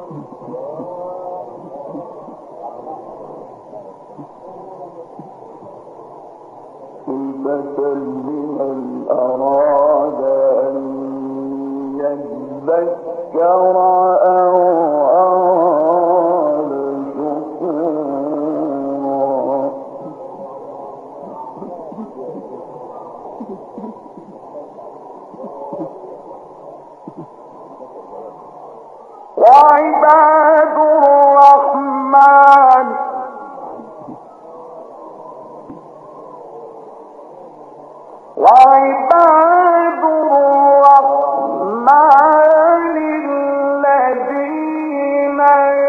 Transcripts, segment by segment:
لمن أراد أن يذكر أو أراد شكورا وعباد الرحمن وعباد الرحمن الذين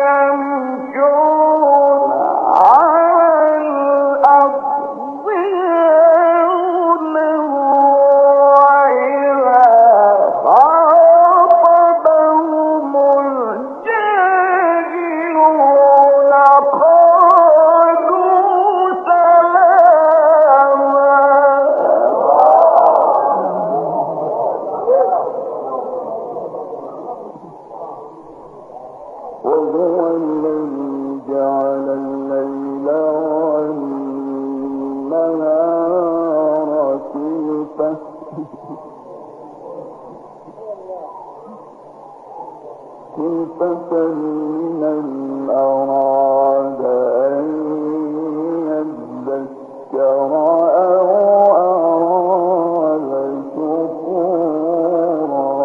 يمشون على الأرض هونا وإذا خاطبهم الجاهلون قالوا سلاما وهو الذي جعل الليل والنهار خلفة لمن أراد أن يذكر أو أراد شكورا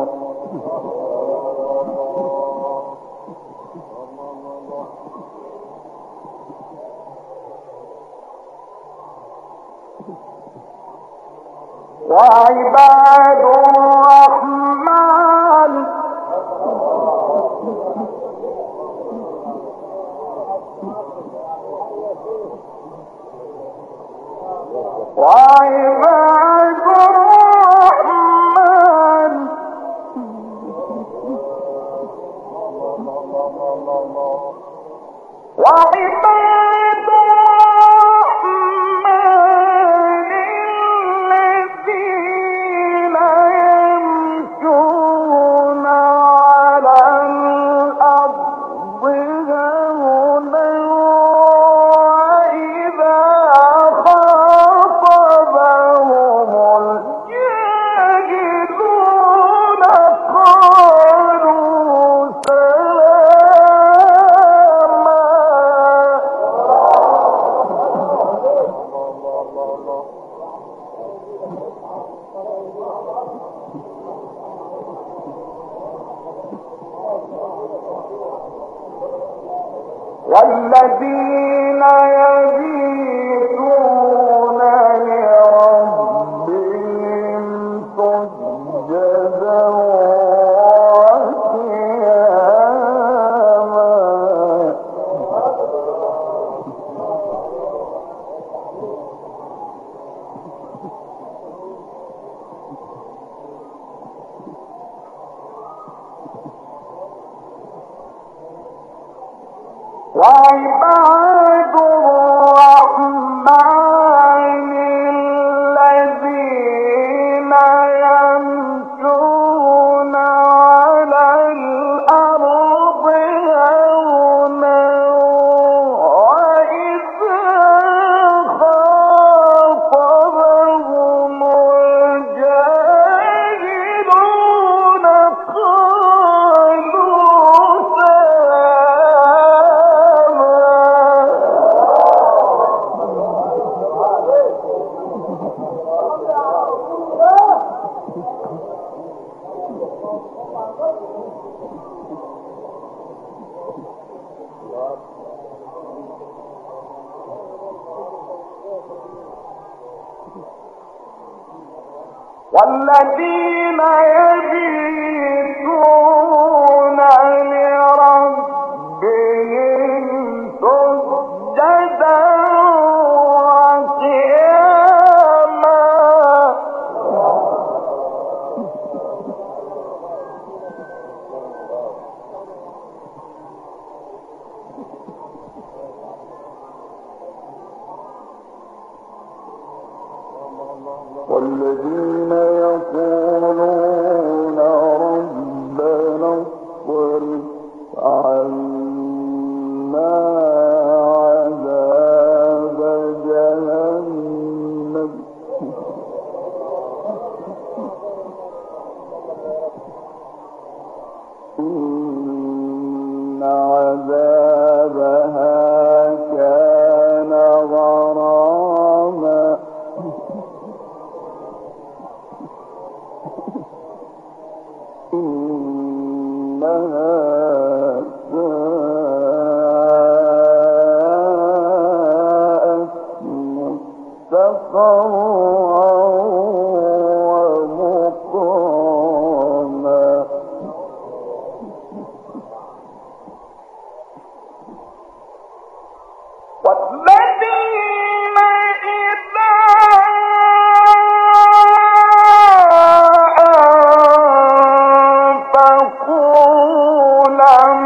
وعباد الرحمن وعباد الرحمن وعباد الرحمن الذين يمشون على الأرض هونا وإذا خاطبهم الجاهلون قالوا سلاما والذين يبيتون لربهم سجدا وقياما وعباد الرحمن الذين يمشون على الأرض هونا وإذا خاطبهم الجاهلون قالوا والذين يبيتون لربهم سجدا وقياما والذين يقولون عذابها كان غراما إنها ساءت مستقرا ومقاما والذين إذا أنفقوا لم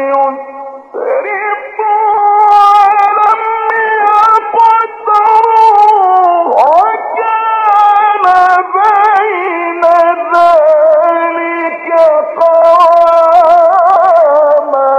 يسرفوا ولم يقتروا وكان بين ذلك قواما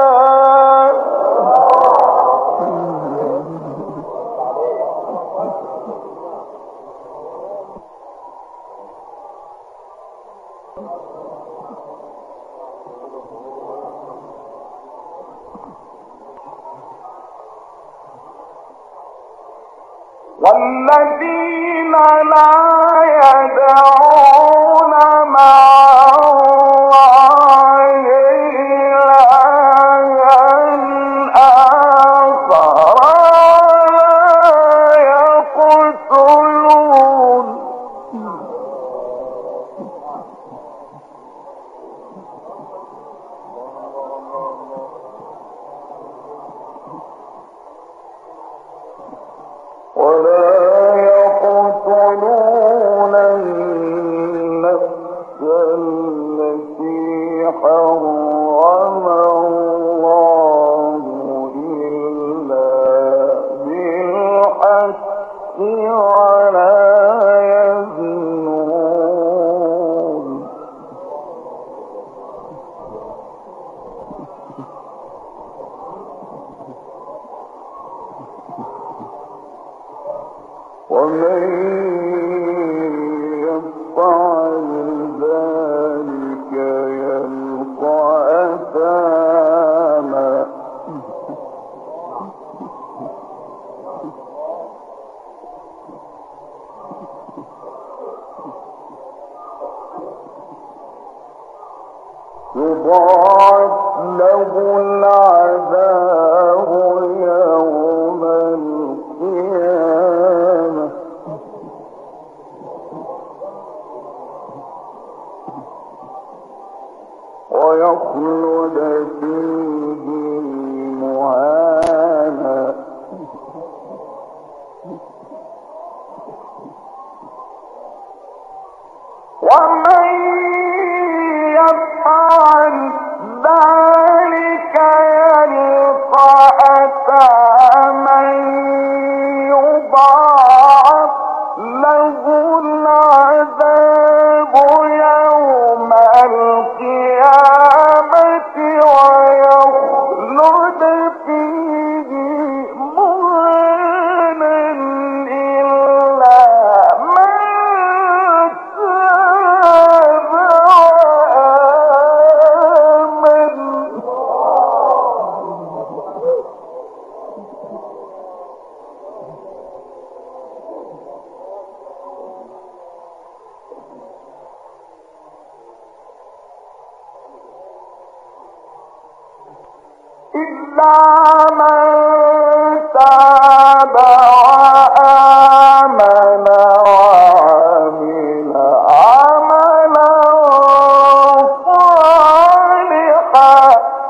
والذين لا يدعون مع الله إلها آخر ولا يقتلون النفس التي حرم الله إلا بالحق ولا يزنون ومن يفعل ذلك يلقى أثاما يضاعف له العذاب يوم القيامة ويخلد فيه مهانا ومن يفعل ذلك يلقى أثاما يضاعف له العذاب يوم القيامة ويخلد فيه مهانا إلا من تاب وآمن إلا من تاب وآمن وعمل عملا صالحا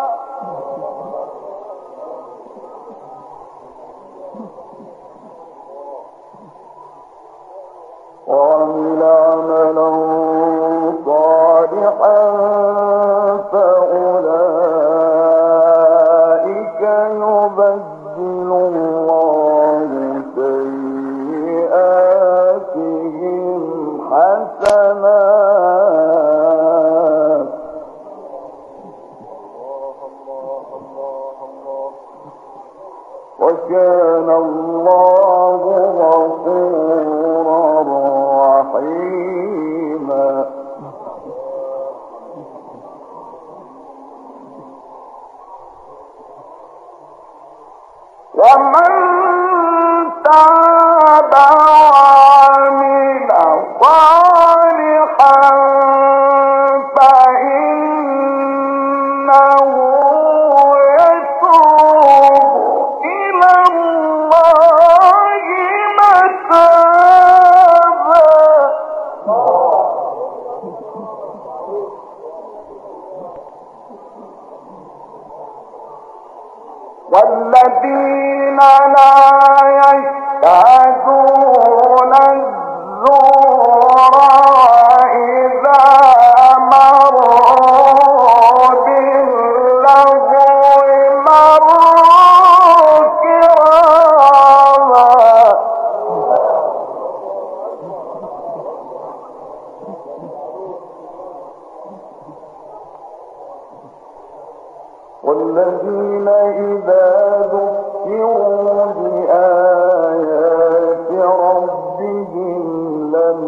فأولئك يبدل الله سيئاتهم حسنات وكان الله غفورا رحيما ومن تاب وعمل صالحا فإنه يتوب إلى الله متابا. والذين لا يشهدون الزور إذا مروا باللغو مروا كراما. والذين إذا ذكروا بآيات ربهم لم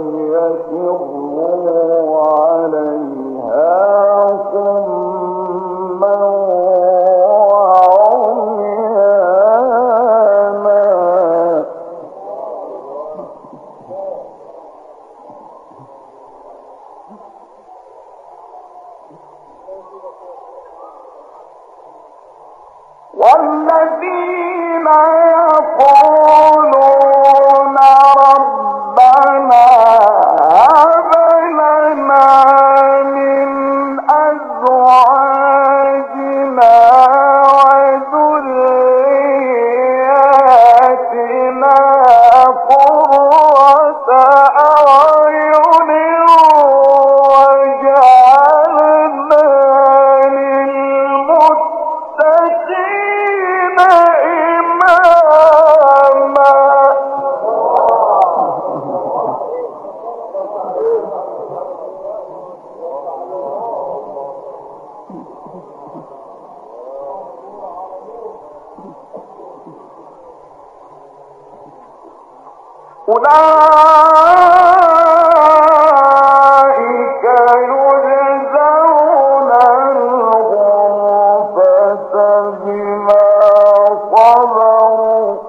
يخروا عليها صما وعميانا. والذين يقولون ربنا هب لنا من أزواجنا وذرياتنا قرة أعين واجعلنا للمتقين إماما. أولئك يجزون الغرفة بما صبروا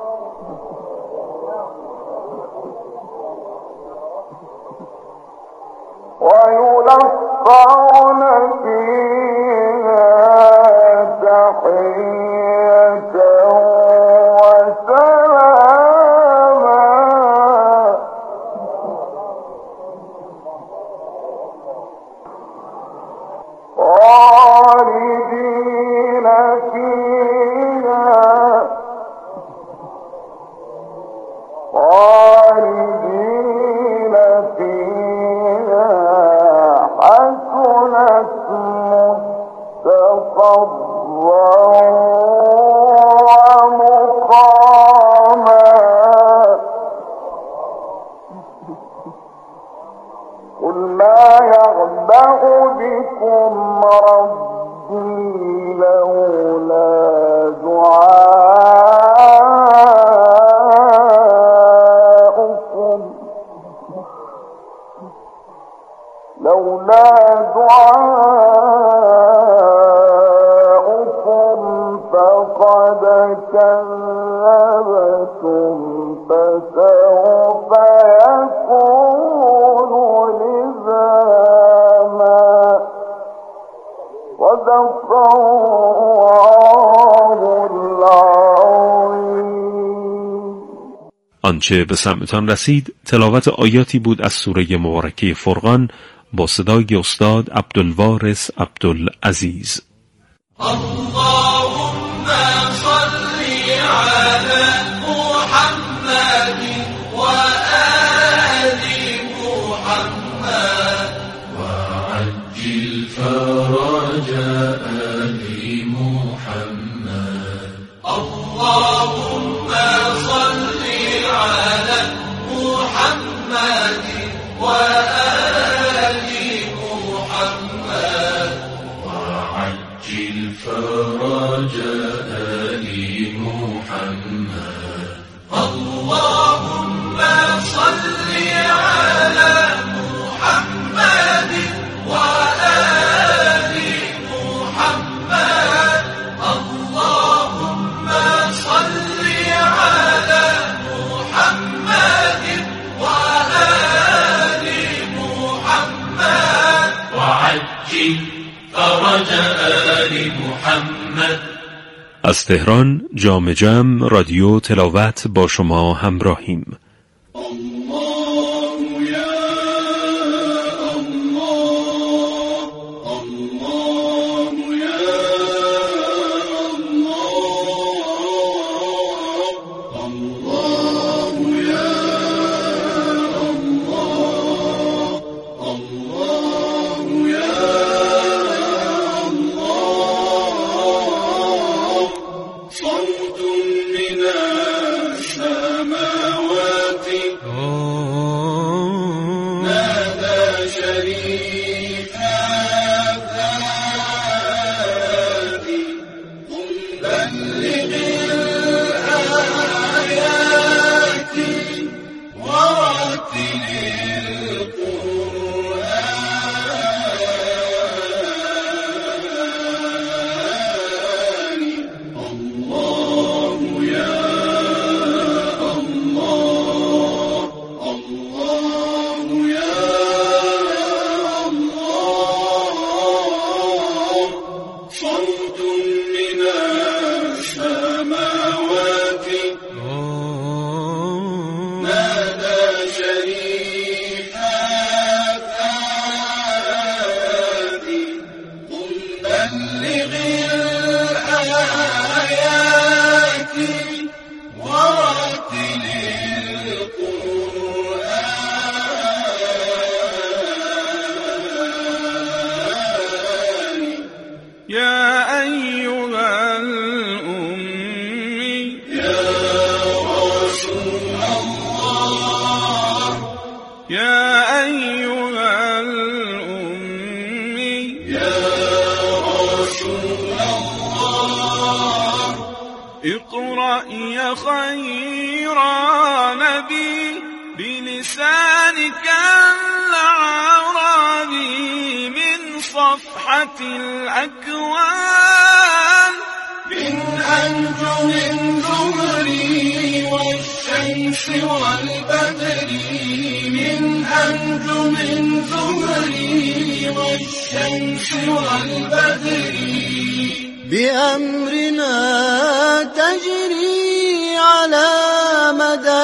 ويلقون فيها تحية وسلاما. خالدين فيها حسنت مستقرا ومقاما. قل ما يعبأ بكم ربي لولا دعاؤكم فقد كذبتم فسوف يكون لزاما. صدق الله العظيم. آنچه به سمعتان رسید تلاوت آیاتی بود از سوره مبارکه فرقان با صدای استاد عبدالوارث عبدالعزیز. اللهم صل على محمد وآل محمد وعجل فرج آل محمد. اللهم صل على محمد وآل محمد وعجل فرج آل محمد. اللهم صل على محمد وآل محمد. اللهم صل آل محمد. از تهران جام جم رادیو تلاوت با شما همراهیم. اقرأ يا خير نبي بلسانك العربي من صفحة الأكوان، من أنجم زهري والشمس والبدر، من أنجم زهري والشمس والبدر، بأمرنا تجري على مدى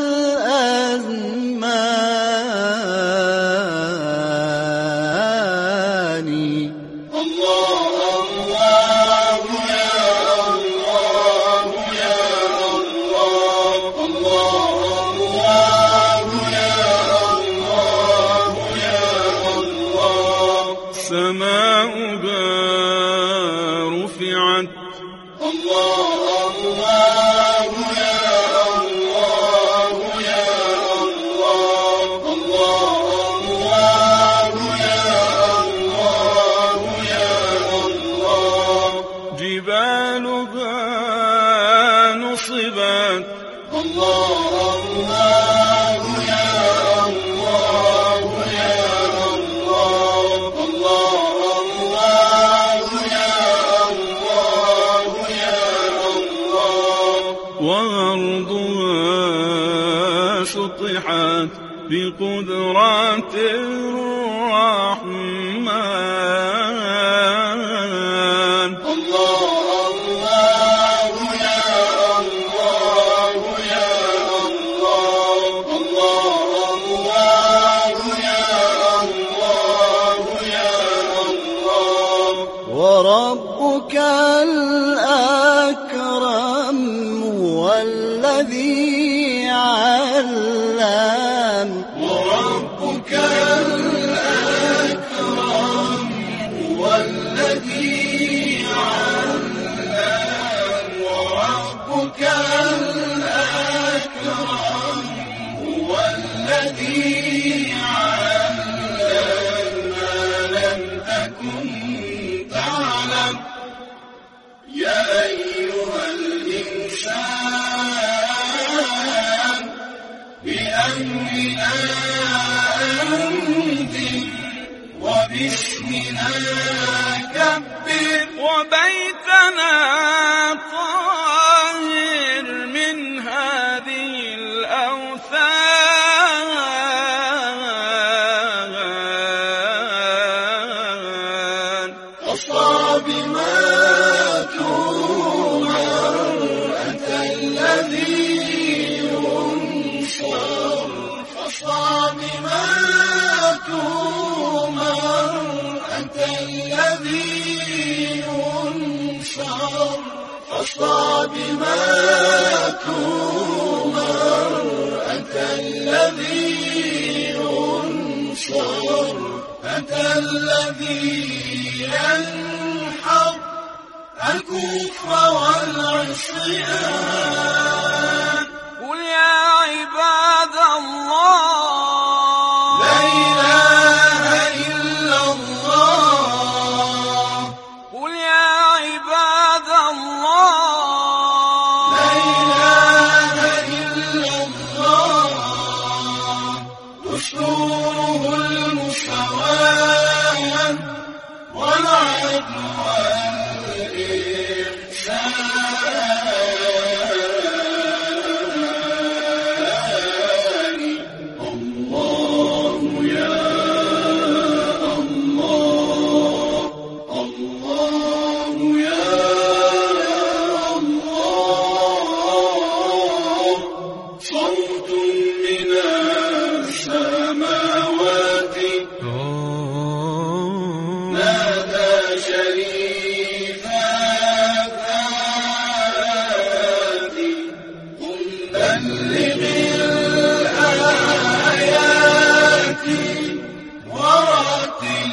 الأزمان. الله الله يا الله يا الله، الله الله يا الله يا الله. سماؤها رفعت، الله الله يا الله يا الله، الله الله يا الله يا الله. جبالها نصبت، الله الله يا الله يا الله، الله الله يا الله يا الله. وأرضها سطحت بقدرة الرحمن. الله الله يا الله يا الله، الله الله يا الله يا الله. وربك الأكرم هو الذي علم، وربك الأكرم هو الذي علم، وربك الأكرم هو الذي علم ما لم تكن تعلم. يا أيها الإنسان بأمرنا أنذر وباسمنا كبر، وبيتنا طاهر من هذه الأوثان. أصاب ما فاصدع بما تؤمر أنت الذي ينصر أنت الذي ينحر الكفر والعصيان قل يا عباد الله لا إله إلا الله قل يا عباد الله لا إله إلا الله دستوره المساواة والعدل والإحسان الله يا الله الله يا الله صوت من السماوات نادى شريفا ذاتي قم بلغ الآيات ورتل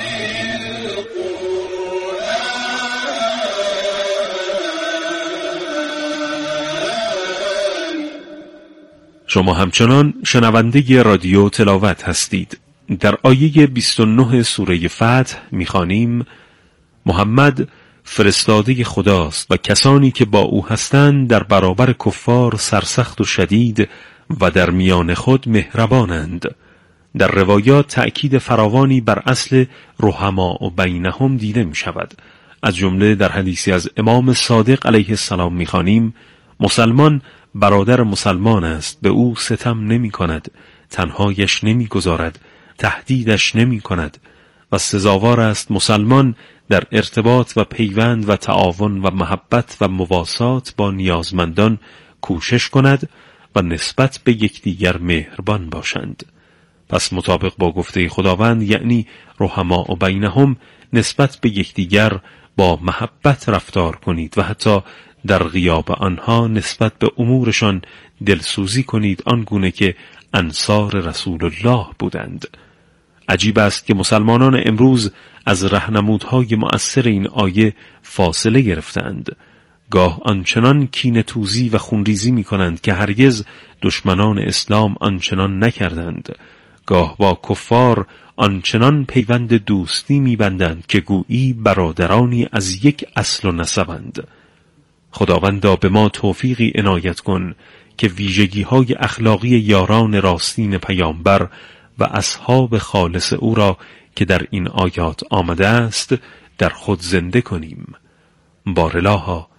القرآن. شما همچنان شنونده رادیو تلاوت هستید. در آیه 29 سوره فتح می‌خوانیم: محمد فرستاده خداست و کسانی که با او هستند در برابر کفار سرسخت و شدید و در میان خود مهربانند. در روایات تأکید فراوانی بر اصل رحماء بینهم دیده می شود. از جمله در حدیثی از امام صادق علیه السلام می‌خوانیم: مسلمان برادر مسلمان است، به او ستم نمی کند، تنهایش نمی گذارد، تهدیدش نمی کند و سزاوار است مسلمان در ارتباط و پیوند و تعاون و محبت و مواسات با نیازمندان کوشش کند و نسبت به یکدیگر مهربان باشند. پس مطابق با گفته خداوند یعنی رحماء بینهم نسبت به یکدیگر با محبت رفتار کنید و حتی در غیاب آنها نسبت به امورشان دلسوزی کنید آنگونه که انصار رسول الله بودند. عجیب است که مسلمانان امروز از راهنمودهای مؤثر این آیه فاصله گرفتند. گاه آنچنان کینه‌توزی و خونریزی می کنند که هرگز دشمنان اسلام آنچنان نکردند. گاه با کفار آنچنان پیوند دوستی می بندند که گویی برادرانی از یک اصل و نسبند. خداوندا به ما توفیقی عنایت کن که ویژگی‌های اخلاقی یاران راستین پیامبر و اصحاب خالص او را که در این آیات آمده است در خود زنده کنیم. بارالها